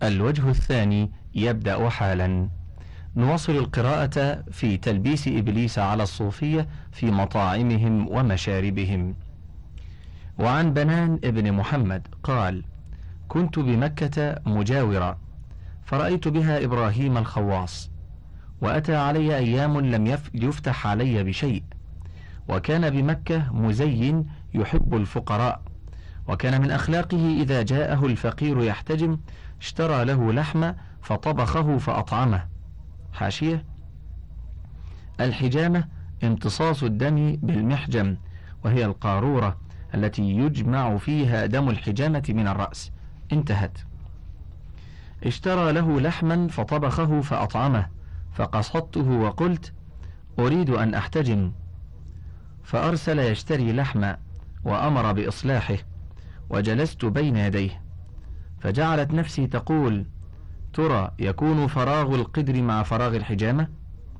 الوجه الثاني يبدأ حالا. نواصل القراءة في تلبيس إبليس على الصوفية في مطاعمهم ومشاربهم. وعن بنان ابن محمد قال: كنت بمكة مجاورا، فرأيت بها إبراهيم الخواص، وأتى علي أيام لم يفتح علي بشيء، وكان بمكة مزين يحب الفقراء، وكان من أخلاقه إذا جاءه الفقير يحتجم اشترى له لحم فطبخه فأطعمه. حاشية: الحجامة امتصاص الدم بالمحجم، وهي القارورة التي يجمع فيها دم الحجامة من الرأس. انتهت. اشترى له لحما فطبخه فأطعمه، فقصدته وقلت: أريد أن أحتجم، فأرسل يشتري لحما وأمر بإصلاحه، وجلست بين يديه، فجعلت نفسي تقول: ترى يكون فراغ القدر مع فراغ الحجامة؟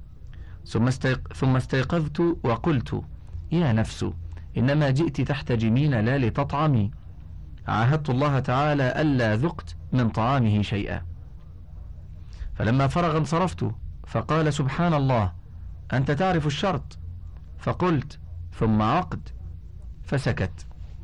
ثم استيقظت وقلت: يا نفس، إنما جئت تحتجمين لا لتطعمي، عاهدت الله تعالى ألا ذقت من طعامه شيئا. فلما فرغ انصرفت، فقال: سبحان الله، أنت تعرف الشرط؟ فقلت: ثم عقد؟ فسكت.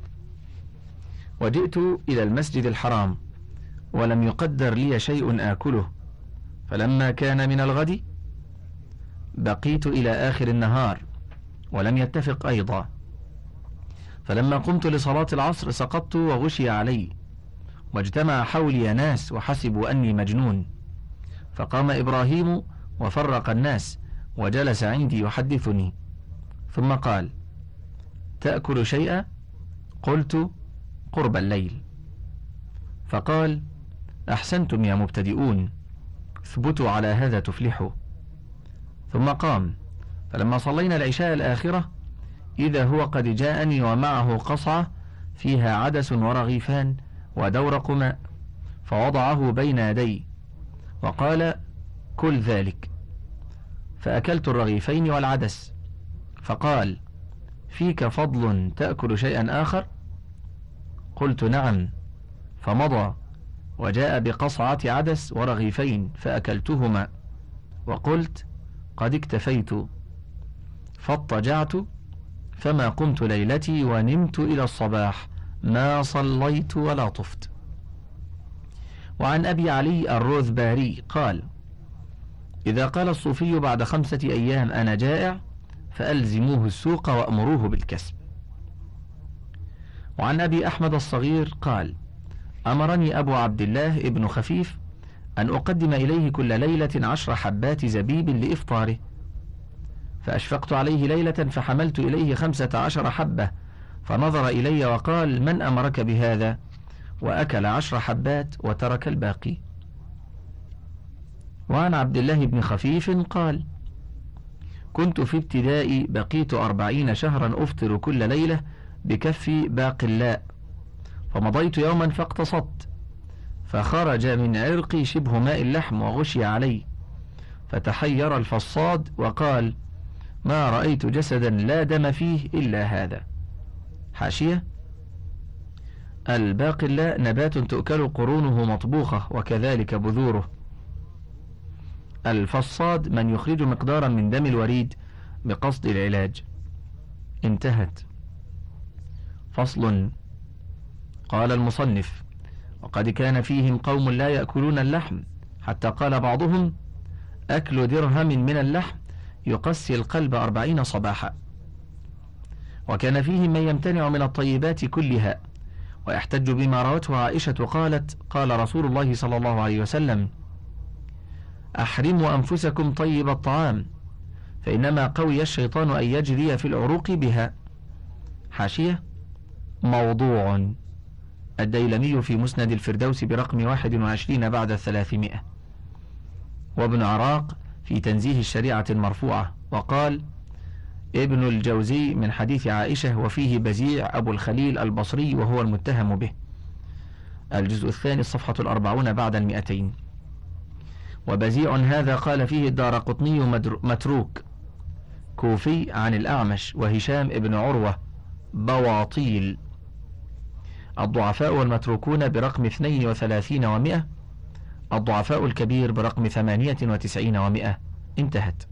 وجئت إلى المسجد الحرام، ولم يقدر لي شيء آكله، فلما كان من الغد بقيت إلى آخر النهار، ولم يتفق أيضا، فلما قمت لصلاة العصر سقطت وغشي علي، واجتمع حولي ناس وحسبوا أني مجنون، فقام إبراهيم وفرق الناس وجلس عندي يحدثني، ثم قال: تأكل شيئا؟ قلت: قرب الليل. فقال: أحسنتم يا مبتدئون، اثبتوا على هذا تفلحوا. ثم قام، فلما صلينا العشاء الآخرة إذا هو قد جاءني ومعه قصعة فيها عدس ورغيفان ودورق ماء، فوضعه بين يدي وقال: كل ذلك. فأكلت الرغيفين والعدس، فقال: فيك فضل تأكل شيئا آخر؟ قلت: نعم. فمضى وجاء بقصعة عدس ورغيفين فأكلتهما، وقلت: قد اكتفيت، فاضطجعت فما قمت ليلتي ونمت إلى الصباح، ما صليت ولا طفت. وعن أبي علي الروذباري قال: إذا قال الصوفي بعد 5 أيام أنا جائع، فألزموه السوق وأمروه بالكسب. وعن أبي أحمد الصغير قال: أمرني أبو عبد الله ابن خفيف أن أقدم إليه كل ليلة 10 حبات زبيب لإفطاره، فأشفقت عليه ليلة فحملت إليه 15 حبة، فنظر إلي وقال: من أمرك بهذا؟ وأكل 10 حبات وترك الباقي. وعن عبد الله بن خفيف قال: كنت في ابتدائي بقيت 40 شهرا أفطر كل ليلة بكف باقلاء، فمضيت يوما فاقتصدت، فخرج من عرقي شبه ماء اللحم وغشي علي، فتحير الفصاد وقال: ما رأيت جسدا لا دم فيه إلا هذا. حاشية: الباقلاء نبات تؤكل قرونه مطبوخة، وكذلك بذوره. الفصاد من يخرج مقدارا من دم الوريد بقصد العلاج. انتهت. فصل. قال المصنف: وقد كان فيهم قوم لا يأكلون اللحم، حتى قال بعضهم: أكل درهم من اللحم يقسي القلب 40 صباحا. وكان فيهم من يمتنع من الطيبات كلها، ويحتج بما روته عائشة قالت: قال رسول الله صلى الله عليه وسلم: أحرموا أنفسكم طيب الطعام، فإنما قوي الشيطان أن يجري في العروق بها. حاشية: موضوع. الديلمي في مسند الفردوس برقم 21 بعد 300. وابن عراق في تنزيه الشريعة المرفوعة. وقال ابن الجوزي من حديث عائشة: وفيه بزيع أبو الخليل البصري وهو المتهم به. الجزء الثاني الصفحة 40 بعد 200. وبزيع هذا قال فيه الدارقطني متروك، كوفي، عن الأعمش وهشام ابن عروة، بواطيل. الضعفاء والمتروكون برقم 32 و100 الضعفاء الكبير برقم 98 و100. انتهت.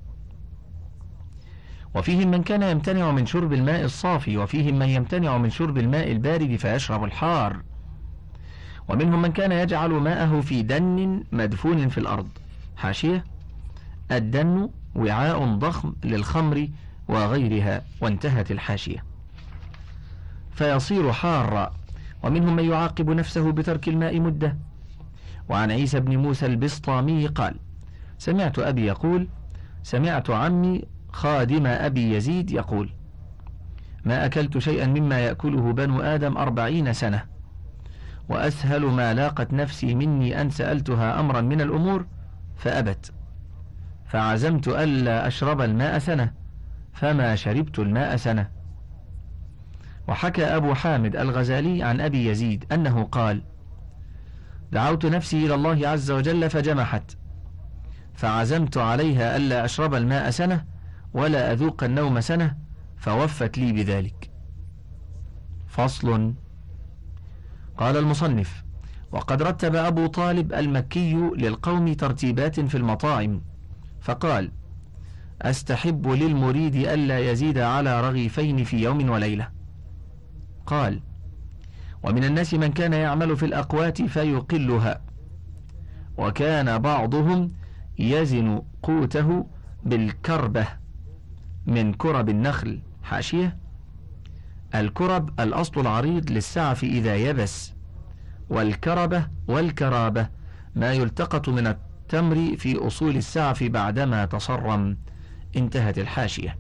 وفيهم من كان يمتنع من شرب الماء الصافي، وفيهم من يمتنع من شرب الماء البارد فيشرب الحار، ومنهم من كان يجعل ماءه في دن مدفون في الأرض. حاشية: الدن وعاء ضخم للخمر وغيرها. وانتهت الحاشية. فيصير حارا. ومنهم من يعاقب نفسه بترك الماء مدة. وعن عيسى بن موسى البسطامي قال: سمعت أبي يقول: سمعت عمي خادم أبي يزيد يقول: ما أكلت شيئا مما يأكله بنو آدم 40 سنة، وأسهل ما لاقت نفسي مني أن سألتها أمرا من الأمور فأبت، فعزمت ألا أشرب الماء سنة، فما شربت الماء سنة. وحكى أبو حامد الغزالي عن أبي يزيد أنه قال: دعوت نفسي إلى الله عز وجل فجمحت، فعزمت عليها ألا أشرب الماء سنة ولا أذوق النوم سنة، فوفت لي بذلك. فصل. قال المصنف: وقد رتب أبو طالب المكي للقوم ترتيبات في المطاعم، فقال: أستحب للمريد ألا يزيد على رغيفين في يوم وليلة. قال: ومن الناس من كان يعمل في الأقوات فيقلها، وكان بعضهم يزن قوته بالكربة من كرب النخل. حاشية: الكرب الأصل العريض للسعف إذا يبس، والكربة والكرابة ما يلتقط من التمر في أصول السعف بعدما تصرم. انتهت الحاشية.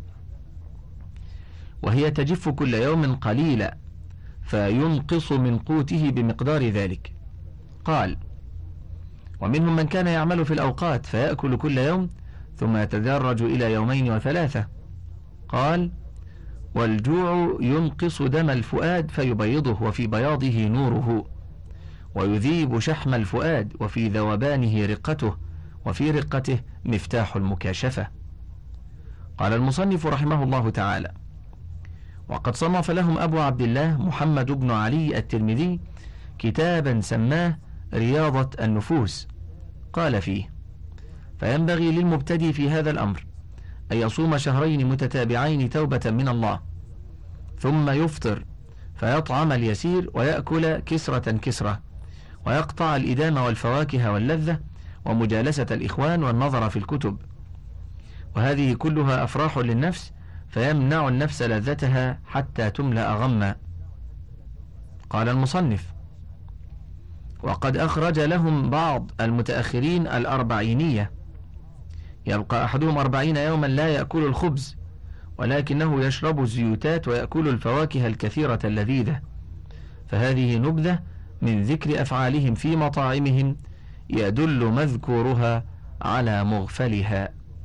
وهي تجف كل يوم قليلا، فينقص من قوته بمقدار ذلك. قال: ومنهم من كان يعمل في الأوقات فيأكل كل يوم ثم يتدرج إلى 2 و3. قال: والجوع ينقص دم الفؤاد فيبيضه، وفي بياضه نوره، ويذيب شحم الفؤاد، وفي ذوبانه رقته، وفي رقته مفتاح المكاشفة. قال المصنف رحمه الله تعالى: وقد صنف لهم أبو عبد الله محمد بن علي الترمذي كتابا سماه رياضة النفوس. قال فيه: فينبغي للمبتدي في هذا الأمر أن يصوم 2 شهرين متتابعين توبة من الله، ثم يفطر فيطعم اليسير ويأكل كسرة كسرة، ويقطع الإدام والفواكه واللذة ومجالسة الإخوان والنظر في الكتب، وهذه كلها أفراح للنفس، فيمنع النفس لذتها حتى تملأ غما. قال المصنف: وقد أخرج لهم بعض المتأخرين 40، يبقى أحدهم 40 يوما لا يأكل الخبز، ولكنه يشرب الزيوتات ويأكل الفواكه الكثيرة اللذيذة، فهذه نبذة من ذكر أفعالهم في مطاعمهم يدل مذكورها على مغفلها.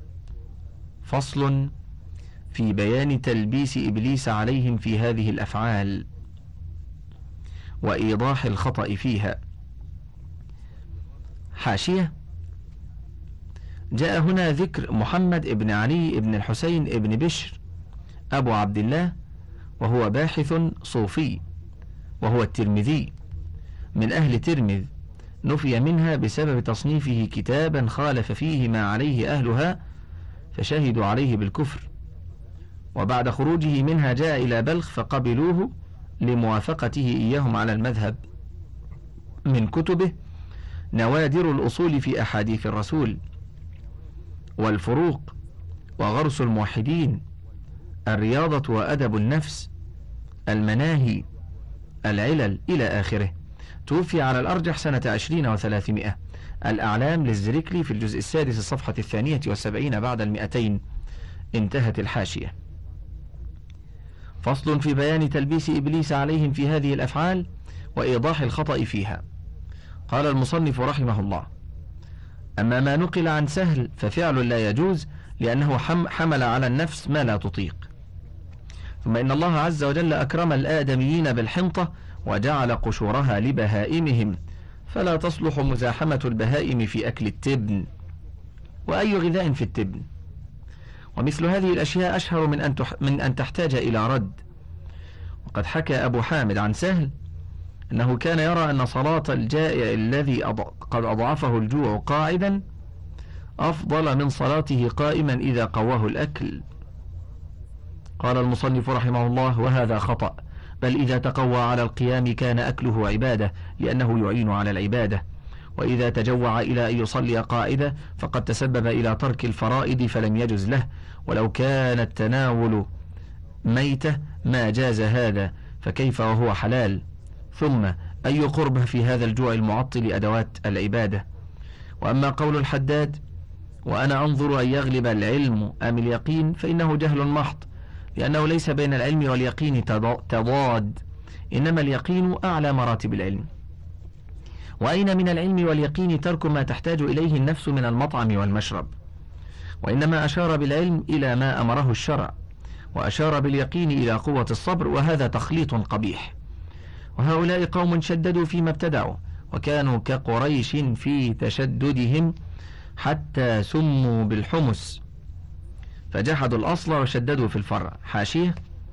فصل في بيان تلبيس إبليس عليهم في هذه الأفعال وإيضاح الخطأ فيها. حاشية: جاء هنا ذكر محمد ابن علي ابن الحسين ابن بشر أبو عبد الله، وهو باحث صوفي، وهو الترمذي من أهل ترمذ، نفي منها بسبب تصنيفه كتابا خالف فيه ما عليه أهلها فشهدوا عليه بالكفر، وبعد خروجه منها جاء إلى بلخ فقبلوه لموافقته إياهم على المذهب. من كتبه نوادر الأصول في أحاديث الرسول، والفروق، وغرس الموحدين، الرياضة وأدب النفس، المناهي، العلل إلى آخره. توفي على الأرجح سنة 20 و300. الأعلام للزركلي في الجزء 6 الصفحة 72 بعد 200. انتهت الحاشية. فصل في بيان تلبيس إبليس عليهم في هذه الأفعال وإيضاح الخطأ فيها. قال المصنف رحمه الله: أما ما نقل عن سهل ففعل لا يجوز، لأنه حمل على النفس ما لا تطيق. ثم إن الله عز وجل أكرم الآدميين بالحنطة وجعل قشورها لبهائمهم، فلا تصلح مزاحمة البهائم في أكل التبن، وأي غذاء في التبن. ومثل هذه الأشياء أشهر من أن تحتاج إلى رد. وقد حكى أبو حامد عن سهل أنه كان يرى أن صلاة الجائع الذي قد أضعفه الجوع قاعدا أفضل من صلاته قائما إذا قواه الأكل. قال المصنف رحمه الله: وهذا خطأ، بل إذا تقوى على القيام كان أكله عبادة لأنه يعين على العبادة، وإذا تجوع إلى أن يصلي قاعدة فقد تسبب إلى ترك الفرائض فلم يجز له، ولو كان التناول ميتة ما جاز هذا، فكيف وهو حلال؟ ثم أي قربة في هذا الجوع المعطل أدوات العبادة؟ وأما قول الحداد: وأنا أنظر أن يغلب العلم أم اليقين، فإنه جهل محض، لأنه ليس بين العلم واليقين تضاد، إنما اليقين أعلى مراتب العلم. وأين من العلم واليقين ترك ما تحتاج إليه النفس من المطعم والمشرب؟ وإنما أشار بالعلم إلى ما أمره الشرع، وأشار باليقين إلى قوة الصبر، وهذا تخليط قبيح. وهؤلاء قوم شددوا فيما ابتدعوا، وكانوا كقريش في تشددهم حتى سموا بالحمس، فجحدوا الأصل وشددوا في الفرع. حاشية: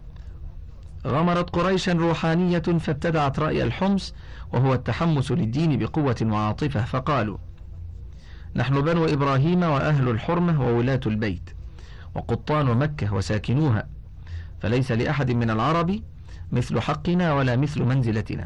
غمرت قريشا روحانية فابتدعت رأي الحمس، وهو التحمس للدين بقوة وعاطفة، فقالوا: نحن بنو إبراهيم وأهل الحرمة وولاة البيت وقطان مكة وساكنوها، فليس لأحد من العرب مثل حقنا ولا مثل منزلتنا،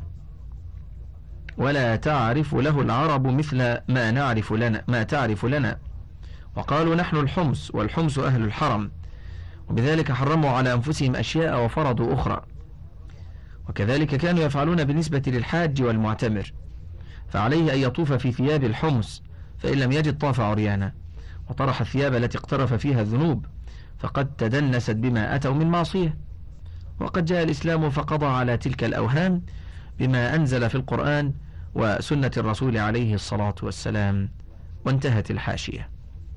ولا تعرف له العرب مثل ما تعرف لنا. وقالوا: نحن الحمس والحمس أهل الحرم، وبذلك حرموا على أنفسهم أشياء وفرضوا أخرى. وكذلك كانوا يفعلون بالنسبة للحاج والمعتمر، فعليه أن يطوف في ثياب الحمس، فإن لم يجد طاف عريانا، وطرح الثياب التي اقترف فيها الذنوب، فقد تدنست بما أتوا من معصية. وقد جاء الإسلام فقضى على تلك الأوهام بما أنزل في القرآن وسنة الرسول عليه الصلاة والسلام. وانتهت الحاشية.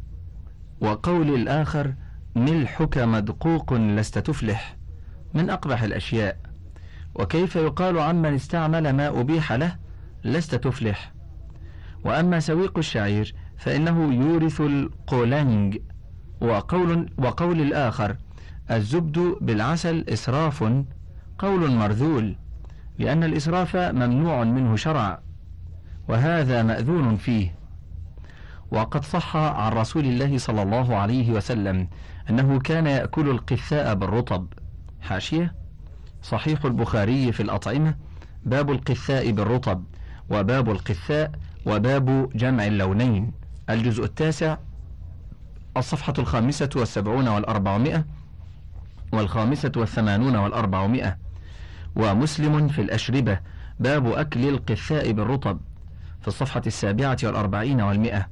وقول الآخر: ملحك مدقوق لست تفلح، من أقبح الأشياء. وكيف يقال عمن استعمل ما أبيح له لست تفلح؟ وأما سويق الشعير فإنه يورث القولنج. وقول الآخر: الزبد بالعسل إسراف، قول مرذول، لأن الإسراف ممنوع منه شرعا، وهذا مأذون فيه. وقد صح عن رسول الله صلى الله عليه وسلم أنه كان يأكل القثاء بالرطب. حاشية: صحيح البخاري في الأطعمة، باب القثاء بالرطب، وباب القثاء، وباب جمع اللونين، الجزء 9، الصفحة 75 و400 و85 و400. ومسلم في الأشربة، باب أكل القثاء بالرطب، في الصفحة 47 و100.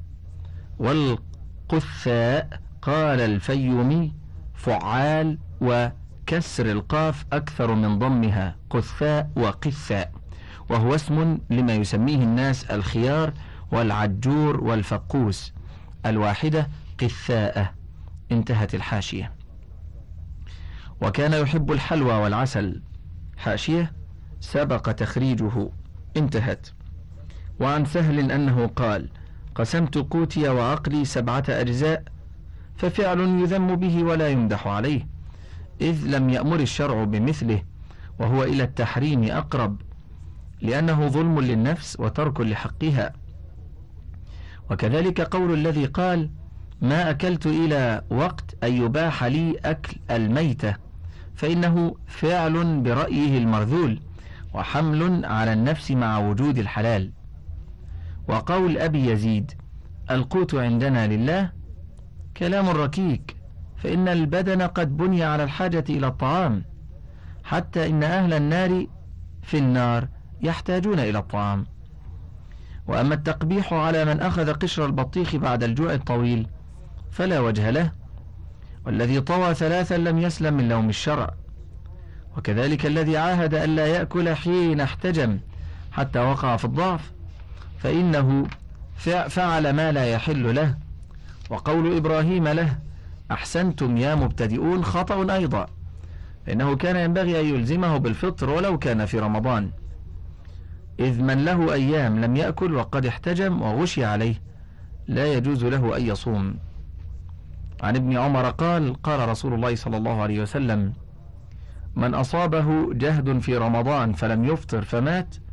والقثاء قال الفيومي فعال، وكسر القاف أكثر من ضمها، قثاء وقثاء، وهو اسم لما يسميه الناس الخيار والعجور والفقوس، الواحدة قثاءة. انتهت الحاشية. وكان يحب الحلوى والعسل. حاشية: سبق تخريجه. انتهت. وعن سهل أنه قال: قسمت قوتي وعقلي 7 أجزاء، ففعل يذم به ولا يمدح عليه، إذ لم يأمر الشرع بمثله، وهو إلى التحريم أقرب، لأنه ظلم للنفس وترك لحقها. وكذلك قول الذي قال: ما أكلت إلى وقت أن يباح لي أكل الميتة، فإنه فعل برأيه المرذول، وحمل على النفس مع وجود الحلال. وقول أبي يزيد: القوت عندنا لله، كلام ركيك، فإن البدن قد بني على الحاجة إلى الطعام، حتى إن أهل النار في النار يحتاجون إلى الطعام. وأما التقبيح على من أخذ قشر البطيخ بعد الجوع الطويل فلا وجه له، والذي طوى 3 لم يسلم من لوم الشرع. وكذلك الذي عاهد ألا يأكل حين احتجم حتى وقع في الضعف، فإنه فعل ما لا يحل له. وقول إبراهيم له: أحسنتم يا مبتدئون، خطأ أيضا، فإنه كان ينبغي أن يلزمه بالفطر ولو كان في رمضان، إذ من له أيام لم يأكل وقد احتجم وغشي عليه لا يجوز له أن يصوم. عن ابن عمر قال: قال رسول الله صلى الله عليه وسلم: من أصابه جهد في رمضان فلم يفطر فمات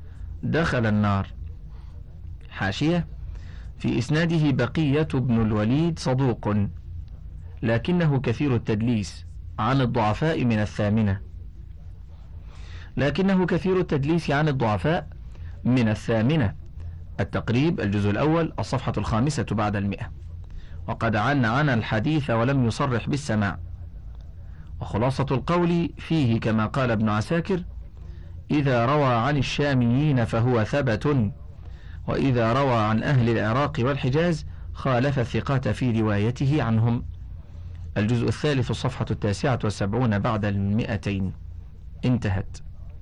دخل النار. حاشية: في إسناده بقية بن الوليد صدوق، لكنه كثير التدليس عن الضعفاء من الثامنة. التقريب الجزء الأول الصفحة 5 بعد 100. وقد عنعن الحديث ولم يصرح بالسماع. وخلاصة القول فيه كما قال ابن عساكر: إذا روى عن الشاميين فهو ثبت، وإذا روى عن أهل العراق والحجاز خالف الثقات في روايته عنهم. الجزء الثالث الصفحة 79 بعد 200. انتهت.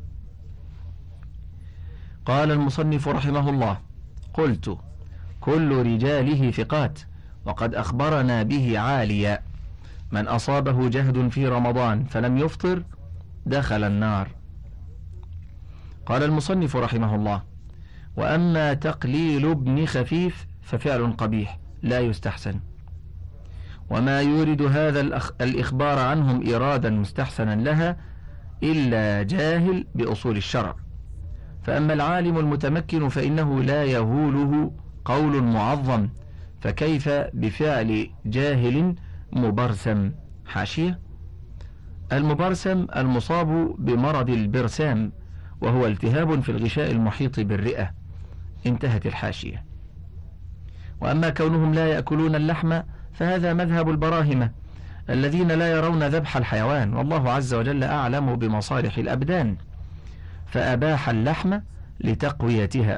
قال المصنف رحمه الله: قلت: كل رجاله ثقات، وقد أخبرنا به عاليا: من أصابه جهد في رمضان فلم يفطر دخل النار. قال المصنف رحمه الله: وأما تقليل ابن خفيف ففعل قبيح لا يستحسن، وما يورد هذا الإخبار عنهم إرادا مستحسنا لها إلا جاهل بأصول الشرع. فأما العالم المتمكن فإنه لا يهوله قول معظم، فكيف بفعل جاهل مبرسم؟ حاشية: المبرسم المصاب بمرض البرسام، وهو التهاب في الغشاء المحيط بالرئة. انتهت الحاشية. وأما كونهم لا يأكلون اللحم فهذا مذهب البراهمة الذين لا يرون ذبح الحيوان، والله عز وجل أعلم بمصالح الأبدان، فأباح اللحم لتقويتها.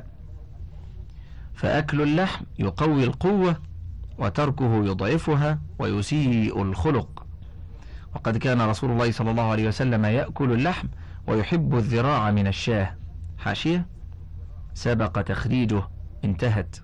فأكل اللحم يقوي القوة، وتركه يضعفها ويسيء الخلق. وقد كان رسول الله صلى الله عليه وسلم يأكل اللحم ويحب الذراع من الشاه. حاشية: سبق تخريجه. انتهت.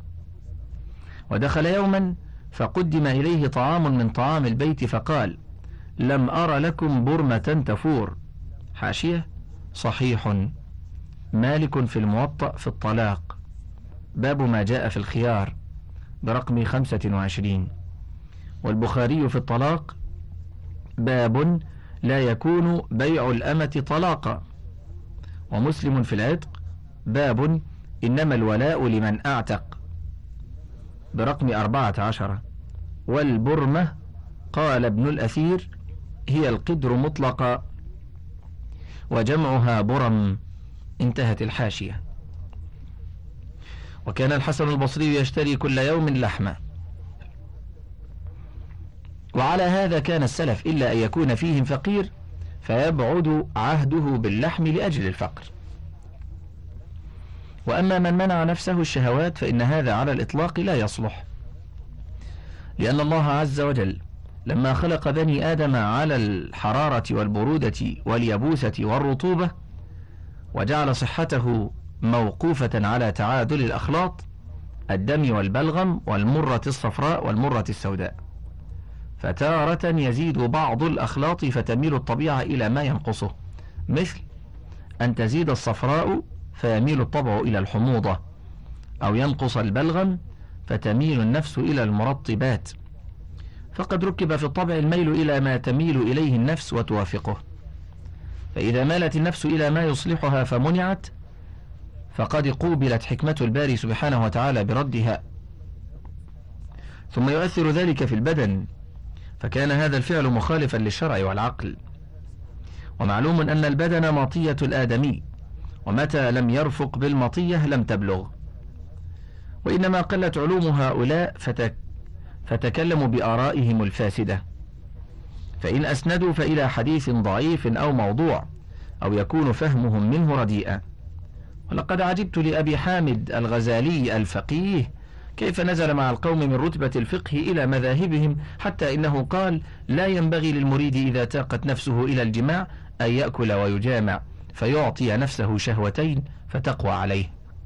ودخل يوما فقدم إليه طعام من طعام البيت فقال: لم أر لكم برمة تفور. حاشية: صحيح. مالك في الموطأ في الطلاق، باب ما جاء في الخيار، برقم 25. والبخاري في الطلاق، باب لا يكون بيع الأمة طلاقا. ومسلم في العتق، باب إنما الولاء لمن أعتق، برقم 14. والبرمة قال ابن الأثير هي القدر مطلقا، وجمعها برم. انتهت الحاشية. وكان الحسن البصري يشتري كل يوم لحمة. وعلى هذا كان السلف، إلا أن يكون فيهم فقير فيبعد عهده باللحم لأجل الفقر. وأما من منع نفسه الشهوات فإن هذا على الإطلاق لا يصلح، لأن الله عز وجل لما خلق بني آدم على الحرارة والبرودة واليبوسة والرطوبة، وجعل صحته موقوفة على تعادل الأخلاط، الدم والبلغم والمرة الصفراء والمرة السوداء، فتارة يزيد بعض الأخلاط فتميل الطبيعة إلى ما ينقصه، مثل أن تزيد الصفراء فيميل الطبع إلى الحموضة، أو ينقص البلغم فتميل النفس إلى المرطبات. فقد ركب في الطبع الميل إلى ما تميل إليه النفس وتوافقه، فإذا مالت النفس إلى ما يصلحها فمنعت، فقد قوبلت حكمة الباري سبحانه وتعالى بردها، ثم يؤثر ذلك في البدن، فكان هذا الفعل مخالفا للشرع والعقل. ومعلوم أن البدن مطية الآدمي، ومتى لم يرفق بالمطية لم تبلغ. وإنما قلت علوم هؤلاء فتكلموا بآرائهم الفاسدة، فإن أسندوا فإلى حديث ضعيف أو موضوع، أو يكون فهمهم منه رديئا. ولقد عجبت لأبي حامد الغزالي الفقيه كيف نزل مع القوم من رتبة الفقه إلى مذاهبهم، حتى إنه قال: لا ينبغي للمريد إذا تاقت نفسه إلى الجماع أن يأكل ويجامع، فيعطي نفسه شهوتين فتقوى عليه.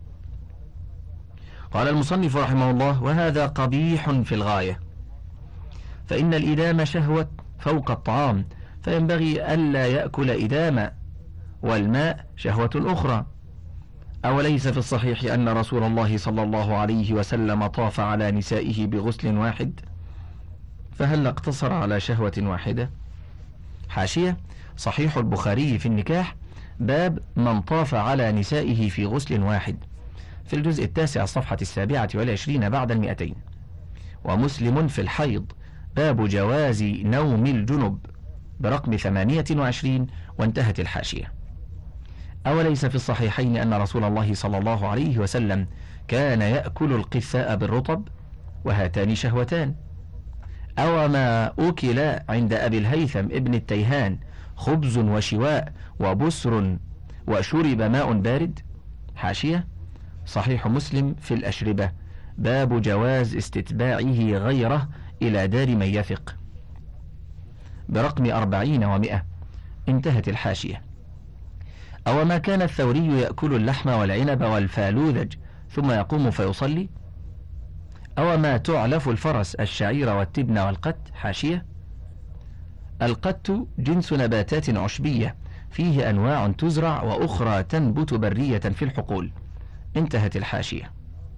قال المصنف رحمه الله: وهذا قبيح في الغاية، فإن الإدام شهوة فوق الطعام، فينبغي ألا يأكل إداما، والماء شهوة أخرى. أوليس في الصحيح أن رسول الله صلى الله عليه وسلم طاف على نسائه بغسل واحد، فهل اقتصر على شهوة واحدة؟ حاشية: صحيح البخاري في النكاح باب من طاف على نسائه في غسل واحد، في الجزء 9 الصفحة 27 بعد 200. ومسلم في الحيض، باب جواز نوم الجنب، برقم 28، وانتهت الحاشية. أوليس في الصحيحين أن رسول الله صلى الله عليه وسلم كان يأكل القثاء بالرطب، وهاتان شهوتان؟ أو ما أكل عند أبي الهيثم ابن التيهان خبز وشواء وبسر وشرب ماء بارد؟ حاشية: صحيح مسلم في الأشربة، باب جواز استتباعه غيره إلى دار من يثق، برقم 40 و100، انتهت الحاشية. أو ما كان الثوري يأكل اللحم والعنب والفالوذج ثم يقوم فيصلي؟ أو ما تعلف الفرس الشعير والتبن والقت؟ حاشية: القت جنس نباتات عشبية فيه أنواع تزرع وأخرى تنبت برية في الحقول، انتهت الحاشية.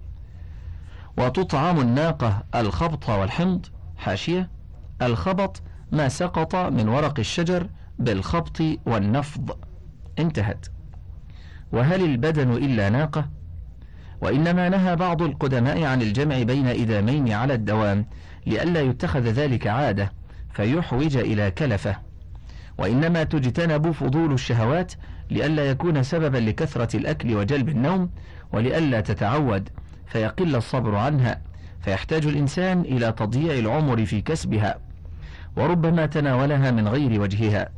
وتطعم الناقة الخبط والحمض؟ حاشية: الخبط ما سقط من ورق الشجر بالخبط والنفض، انتهت. وهل البدن إلا ناقة؟ وإنما نهى بعض القدماء عن الجمع بين إدامين على الدوام لئلا يتخذ ذلك عادة فيحوج إلى كلفة، وإنما تجتنب فضول الشهوات لئلا يكون سببا لكثرة الأكل وجلب النوم، ولئلا تتعود فيقل الصبر عنها فيحتاج الإنسان إلى تضييع العمر في كسبها، وربما تناولها من غير وجهها.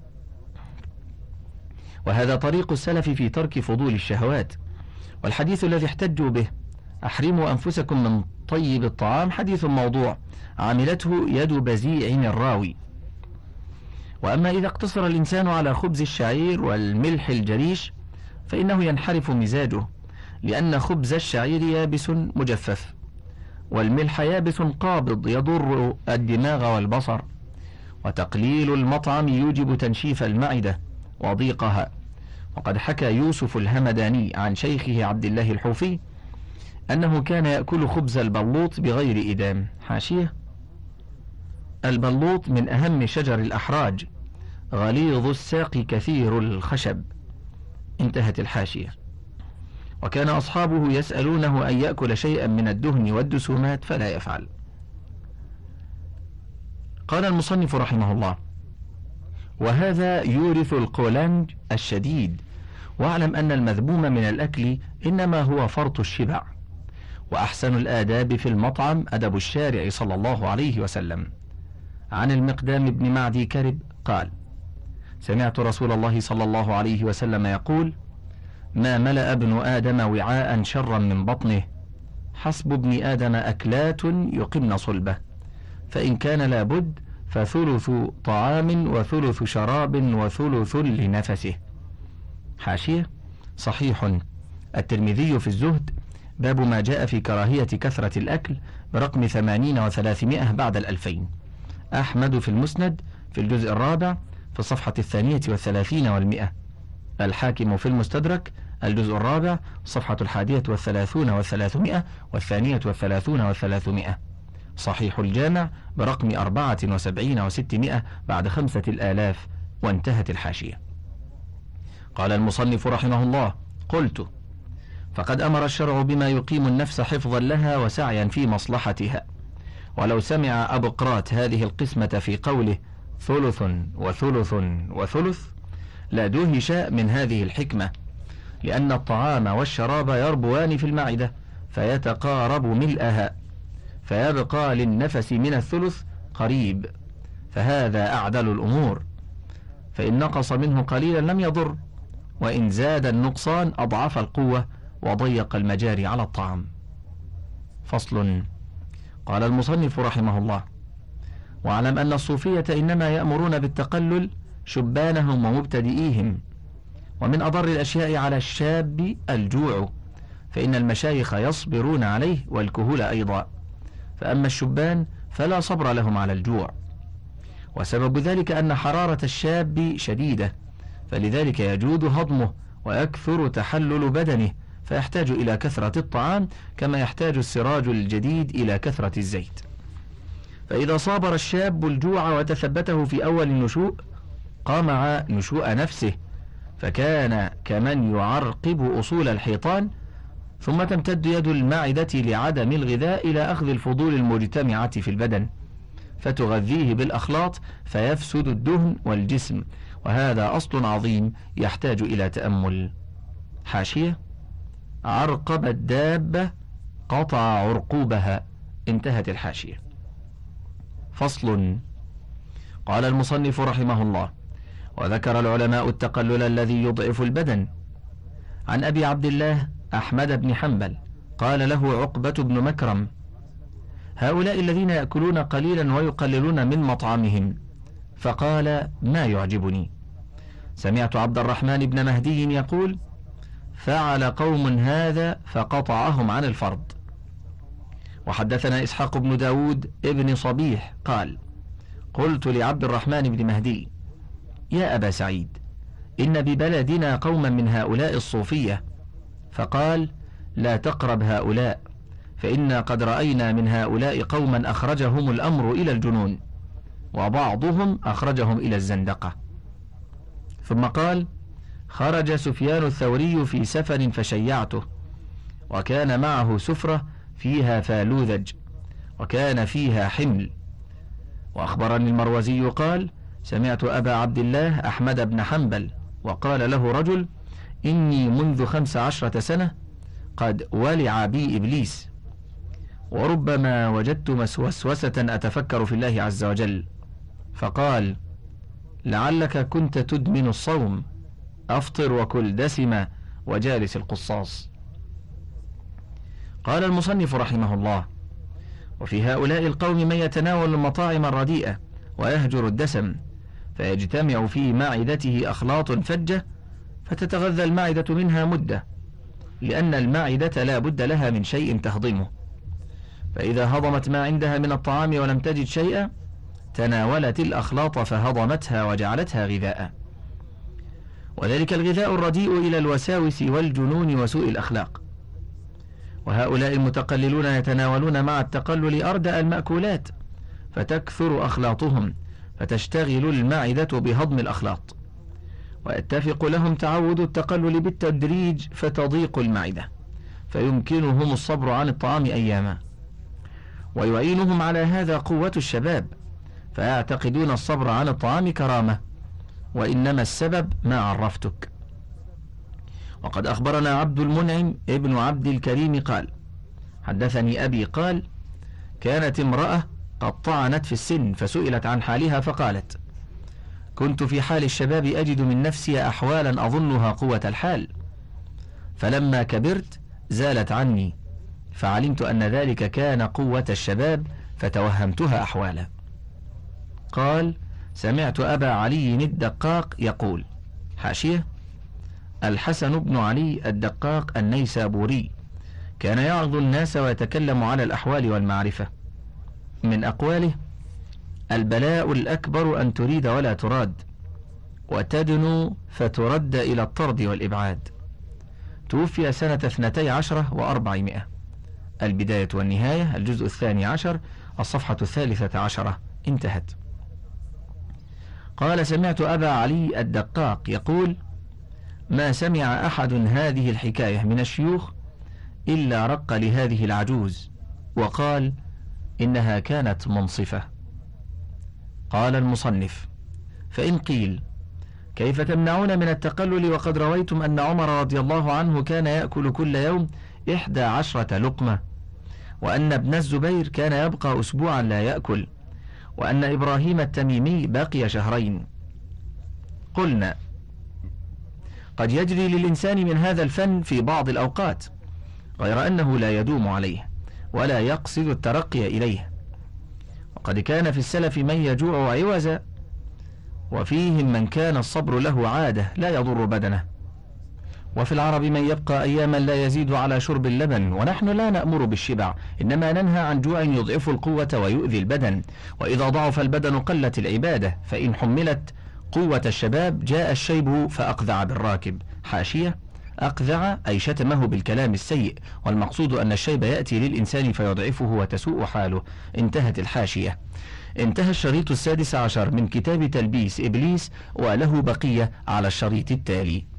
وهذا طريق السلف في ترك فضول الشهوات. والحديث الذي احتجوا به أحرموا أنفسكم من طيب الطعام حديث موضوع عملته يد بزيع الراوي. وأما إذا اقتصر الإنسان على خبز الشعير والملح الجريش فإنه ينحرف مزاجه، لأن خبز الشعير يابس مجفف، والملح يابس قابض يضر الدماغ والبصر، وتقليل المطعم يوجب تنشيف المعدة وضيقها. وقد حكى يوسف الهمداني عن شيخه عبد الله الحوفي أنه كان يأكل خبز البلوط بغير إدام. حاشية: البلوط من أهم شجر الأحراج، غليظ الساق كثير الخشب، انتهت الحاشية. وكان أصحابه يسألونه أن يأكل شيئا من الدهن والدسومات فلا يفعل. قال المصنف رحمه الله: وهذا يورث القولنج الشديد. واعلم أن المذموم من الأكل إنما هو فرط الشبع، وأحسن الآداب في المطعم أدب الشارع صلى الله عليه وسلم. عن المقدام بن معدي كرب قال: سمعت رسول الله صلى الله عليه وسلم يقول: ما ملأ ابن آدم وعاء شرا من بطنه، حسب ابن آدم أكلات يقمن صلبه، فإن كان لابد فثلث طعام وثلث شراب وثلث لنفسه. حاشية: صحيح. الترمذي في الزهد، باب ما جاء في كراهية كثرة الأكل، برقم 80 و300 بعد 2000. أحمد في المسند في الجزء 4 في الصفحة 32 و100. الحاكم في المستدرك الجزء 4 صفحة 31 و300 و32 و300. صحيح الجامع برقم 74 و600 بعد 5000، وانتهت الحاشية. قال المصنف رحمه الله: قلت: فقد أمر الشرع بما يقيم النفس حفظا لها وسعيا في مصلحتها. ولو سمع أبو قرات هذه القسمة في قوله ثلث وثلث وثلث لدهش من هذه الحكمة، لأن الطعام والشراب يربوان في المعدة فيتقارب ملئها، فيبقى للنفس من الثلث قريب، فهذا أعدل الأمور، فإن نقص منه قليلا لم يضر، وإن زاد النقصان أضعف القوة وضيق المجاري على الطعام. فصل. قال المصنف رحمه الله: واعلم أن الصوفية إنما يأمرون بالتقلل شبانهم ومبتدئيهم، ومن أضر الأشياء على الشاب الجوع، فإن المشايخ يصبرون عليه والكهول أيضا، فأما الشبان فلا صبر لهم على الجوع، وسبب ذلك أن حرارة الشاب شديدة، فلذلك يجود هضمه ويكثر تحلل بدنه، فيحتاج إلى كثرة الطعام كما يحتاج السراج الجديد إلى كثرة الزيت. فإذا صابر الشاب الجوع وتثبته في أول النشوء قامع نشوء نفسه، فكان كمن يعرقب أصول الحيطان، ثم تمتد يد المعدة لعدم الغذاء إلى أخذ الفضول المجتمعة في البدن فتغذيه بالأخلاط فيفسد الدهن والجسم، وهذا أصل عظيم يحتاج إلى تأمل. حاشية: عرقب الدابة قطع عرقوبها. انتهت الحاشية. فصل. قال المصنف رحمه الله: وذكر العلماء التقلل الذي يضعف البدن. عن أبي عبد الله أحمد بن حنبل قال له عقبة بن مكرم: هؤلاء الذين يأكلون قليلا ويقللون من مطعمهم. فقال: ما يعجبني. سمعت عبد الرحمن بن مهدي يقول: فعل قوم هذا فقطعهم عن الفرض. وحدثنا إسحاق بن داود ابن صبيح قال: قلت لعبد الرحمن بن مهدي: يا أبا سعيد، إن ببلدنا قوما من هؤلاء الصوفية. فقال: لا تقرب هؤلاء، فإنا قد رأينا من هؤلاء قوما أخرجهم الأمر إلى الجنون، وبعضهم أخرجهم إلى الزندقة. ثم قال: خرج سفيان الثوري في سفر فشيعته، وكان معه سفرة فيها فالوذج، وكان فيها حمل. وأخبرني المروزي قال: سمعت أبا عبد الله أحمد بن حنبل وقال له رجل: إني منذ 15 سنة قد ولع بي إبليس، وربما وجدت وسوسة أتفكر في الله عز وجل. فقال: لعلك كنت تدمن الصوم، أفطر وكل دسمة وجالس القصاص. قال المصنف رحمه الله: وفي هؤلاء القوم من يتناول المطاعم الرديئة ويهجر الدسم، فيجتمع في معدته أخلاط فجة، فتتغذى المعدة منها مدة، لأن المعدة لا بد لها من شيء تهضمه، فإذا هضمت ما عندها من الطعام ولم تجد شيئا تناولت الأخلاط فهضمتها وجعلتها غذاء، وذلك الغذاء الرديء إلى الوساوس والجنون وسوء الأخلاق. وهؤلاء المتقللون يتناولون مع التقلل أردأ المأكولات، فتكثر أخلاطهم، فتشتغل المعدة بهضم الأخلاط، ويتفق لهم تعود التقلل بالتدريج فتضيق المعدة، فيمكنهم الصبر عن الطعام أياما. ويعينهم على هذا قوة الشباب، فيعتقدون الصبر عن الطعام كرامة، وإنما السبب ما عرفتك. وقد أخبرنا عبد المنعم ابن عبد الكريم قال: حدثني أبي قال: كانت امرأة قد طعنت في السن، فسئلت عن حالها فقالت: كنت في حال الشباب أجد من نفسي أحوالا أظنها قوة الحال، فلما كبرت زالت عني، فعلمت أن ذلك كان قوة الشباب فتوهمتها أحوالا. قال: سمعت أبا علي الدقاق يقول. حاشية: الحسن بن علي الدقاق النيسابوري كان يعظ الناس ويتكلم على الأحوال والمعرفة. من أقواله: البلاء الأكبر أن تريد ولا تراد، وتدنو فترد إلى الطرد والإبعاد. توفي سنة 12 و400. البداية والنهاية الجزء 12 الصفحة 13. انتهت. قال: سمعت أبا علي الدقاق يقول: ما سمع أحد هذه الحكاية من الشيوخ إلا رق لهذه العجوز، وقال: إنها كانت منصفة. قال المصنف: فإن قيل: كيف تمنعون من التقلل وقد رويتم أن عمر رضي الله عنه كان يأكل كل يوم 11 لقمة، وأن ابن الزبير كان يبقى أسبوعا لا يأكل، وأن إبراهيم التميمي بقي شهرين؟ قلنا: قد يجري للإنسان من هذا الفن في بعض الأوقات، غير أنه لا يدوم عليه ولا يقصد الترقي إليه. وقد كان في السلف من يجوع عوزا، وفيهم من كان الصبر له عادة لا يضر بدنه. وفي العرب من يبقى أياما لا يزيد على شرب اللبن، ونحن لا نأمر بالشبع، إنما ننهى عن جوع يضعف القوة ويؤذي البدن، وإذا ضعف البدن قلت العبادة، فإن حملت قوة الشباب جاء الشيب فأقذع بالراكب. حاشية: أقذع أي شتمه بالكلام السيء، والمقصود أن الشيب يأتي للإنسان فيضعفه وتسوء حاله. انتهت الحاشية. انتهى الشريط 16 من كتاب تلبيس إبليس، وله بقية على الشريط التالي.